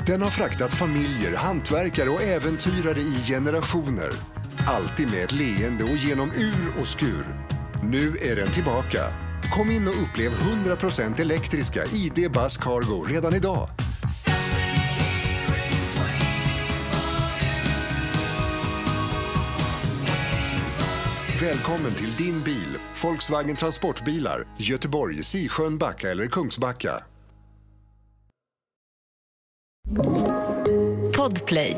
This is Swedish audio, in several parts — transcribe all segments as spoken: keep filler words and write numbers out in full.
Den har fraktat familjer, hantverkare och äventyrare i generationer. Alltid med ett leende och genom ur och skur. Nu är den tillbaka. Kom in och upplev hundra procent elektriska I D Buzz Cargo redan idag. Välkommen till din bil, Volkswagen Transportbilar, Göteborg, Sisjön, Backa eller Kungsbacka. Podplay.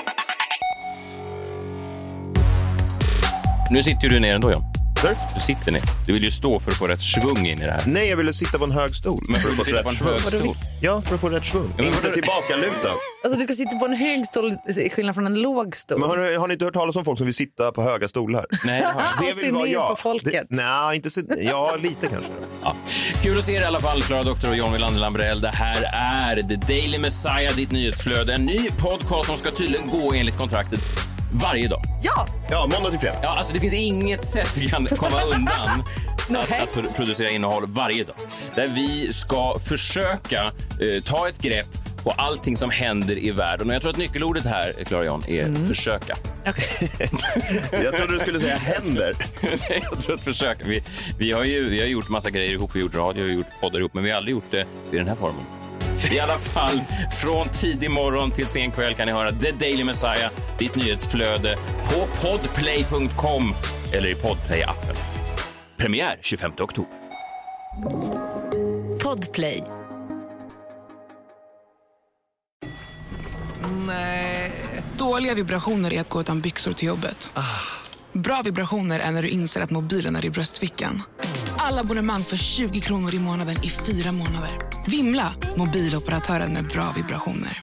Nu sitter du ner ändå, John. Du sitter ner. Du vill ju stå för att få rätt svung in i det här. Nej, jag ville sitta på en hög stol. Men för att få sitta på en hög stol? Ja, för att få rätt svung. Ja, inte tillbaka luta. Alltså du ska sitta på en hög stol i skillnad från en låg stol. Men har, har ni inte hört talas om folk som vill sitta på höga stolar? Nej, det har jag. Det vill vara ner jag. på folket. Det, nej, inte så, ja, lite kanske. Ja. Kul att se er i alla fall, Klara Doktor och John Wilander Lambrell. Det här är The Daily Messiah, ditt nyhetsflöde. En ny podcast som ska tydligen gå enligt kontraktet varje dag. Ja! Ja, måndag till fredag. Ja, alltså det finns inget sätt vi kan komma undan att, att producera innehåll varje dag. Där vi ska försöka eh, ta ett grepp på allting som händer i världen. Och jag tror att nyckelordet här, Klara John, är mm. försöka. Okay. Jag trodde du skulle säga händer. Nej, jag tror att försöka. Vi, vi, har ju, vi har gjort massa grejer ihop, vi har gjort radio, vi har gjort poddar ihop, men vi har aldrig gjort det i den här formen. I alla fall, från tidig morgon till sen kväll kan ni höra The Daily Messiah, ditt nyhetsflöde, på podplay punkt com eller i Podplay-appen. Premiär tjugofemte oktober. Podplay. Nej. Dåliga vibrationer är att gå utan byxor till jobbet. Ah. Bra vibrationer är när du inser att mobilen är i bröstfickan. Alla abonnemang för tjugo kronor i månaden i fyra månader. Vimla, mobiloperatören med bra vibrationer.